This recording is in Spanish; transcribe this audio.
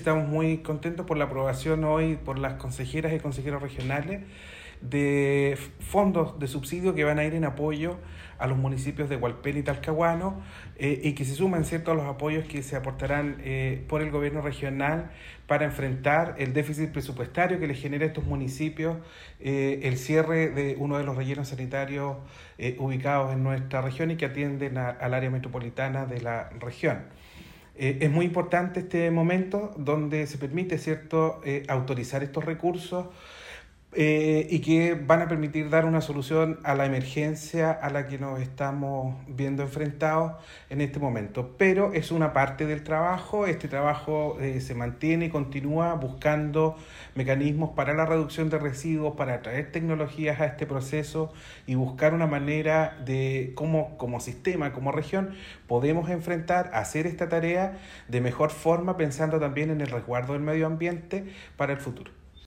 estamos muy contentos por la aprobación hoy por las consejeras y consejeros regionales de fondos de subsidio que van a ir en apoyo a los municipios de Hualpén y Talcahuano, y que se suman, ¿cierto?, a los apoyos que se aportarán por el gobierno regional para enfrentar el déficit presupuestario que les genera a estos municipios el cierre de uno de los rellenos sanitarios ubicados en nuestra región y que atienden al área metropolitana de la región. Es muy importante este momento donde se permite, ¿cierto?, autorizar estos recursos y que van a permitir dar una solución a la emergencia a la que nos estamos viendo enfrentados en este momento. Pero es una parte del trabajo. Este trabajo se mantiene y continúa buscando mecanismos para la reducción de residuos, para traer tecnologías a este proceso y buscar una manera de cómo, como sistema, como región, podemos hacer esta tarea de mejor forma, pensando también en el resguardo del medio ambiente para el futuro.